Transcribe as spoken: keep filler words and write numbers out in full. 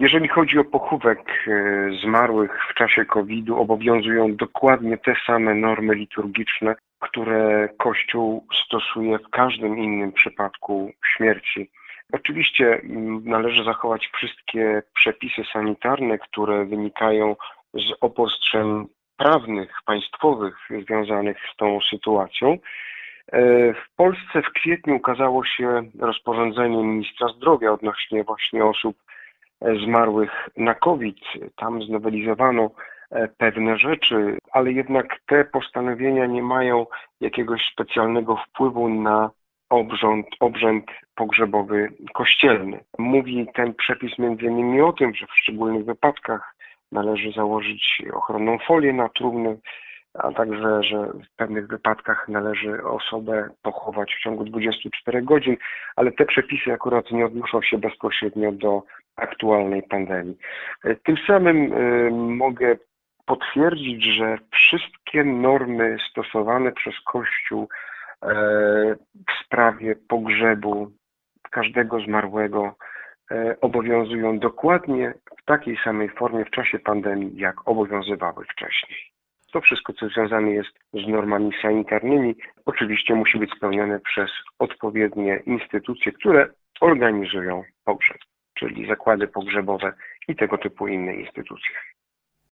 Jeżeli chodzi o pochówek zmarłych w czasie kowida, obowiązują dokładnie te same normy liturgiczne, które Kościół stosuje w każdym innym przypadku śmierci. Oczywiście należy zachować wszystkie przepisy sanitarne, które wynikają z obostrzeń prawnych, państwowych związanych z tą sytuacją. W Polsce w kwietniu ukazało się rozporządzenie ministra zdrowia odnośnie właśnie osób zmarłych na COVID. Tam znowelizowano pewne rzeczy, ale jednak te postanowienia nie mają jakiegoś specjalnego wpływu na obrząd, obrzęd pogrzebowy kościelny. Mówi ten przepis między innymi o tym, że w szczególnych wypadkach należy założyć ochronną folię na trumny, a także, że w pewnych wypadkach należy osobę pochować w ciągu dwudziestu czterech godzin, ale te przepisy akurat nie odnoszą się bezpośrednio do aktualnej pandemii. Tym samym y, mogę potwierdzić, że wszystkie normy stosowane przez Kościół y, w sprawie pogrzebu każdego zmarłego y, obowiązują dokładnie w takiej samej formie w czasie pandemii, jak obowiązywały wcześniej. To wszystko, co związane jest z normami sanitarnymi, oczywiście musi być spełnione przez odpowiednie instytucje, które organizują pogrzeb, czyli zakłady pogrzebowe i tego typu inne instytucje.